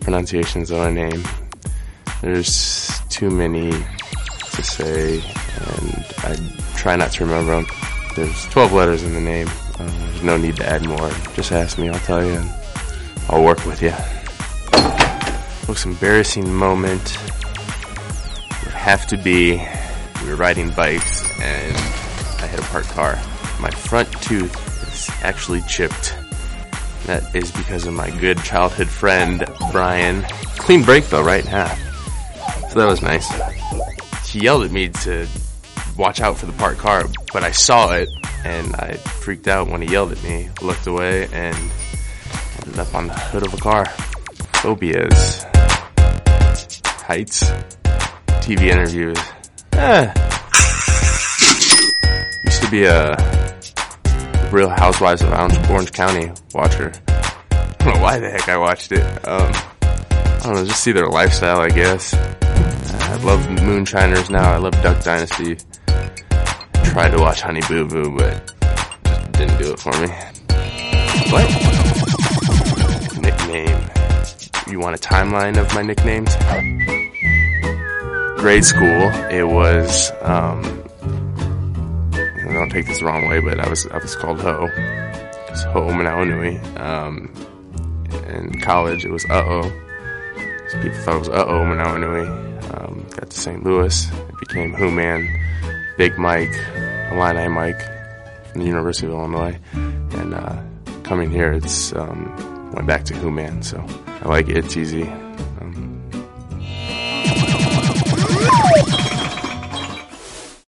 pronunciations of my name. There's too many to say, and I try not to remember them. There's 12 letters in the name. There's no need to add more. Just ask me, I'll tell you, and I'll work with you. Most embarrassing moment would have to be, we were riding bikes and I hit a parked car. My front tooth is actually chipped. That is because of my good childhood friend, Brian. Clean break though, right in half. So that was nice. He yelled at me to watch out for the parked car, but I saw it and I freaked out when he yelled at me, looked away, and ended up on the hood of a car. Phobias. Heights. TV interviews. Used to be a Real Housewives of Orange County watcher. I don't know why the heck I watched it. I don't know, just see their lifestyle, I guess. I love Moonshiners now. I love Duck Dynasty. Tried to watch Honey Boo Boo, but just didn't do it for me. What? Nickname. You want a timeline of my nicknames? Grade school, it was, don't take this the wrong way, but I was called Ho. It's Ho Manawanui. In college, it was Uh-Oh. So people thought it was Uh-Oh Manawanui. Got to St. Louis, it became Who Man, Big Mike, Illini Mike from the University of Illinois. And coming here, it's went back to Who Man. So I like it. It's easy.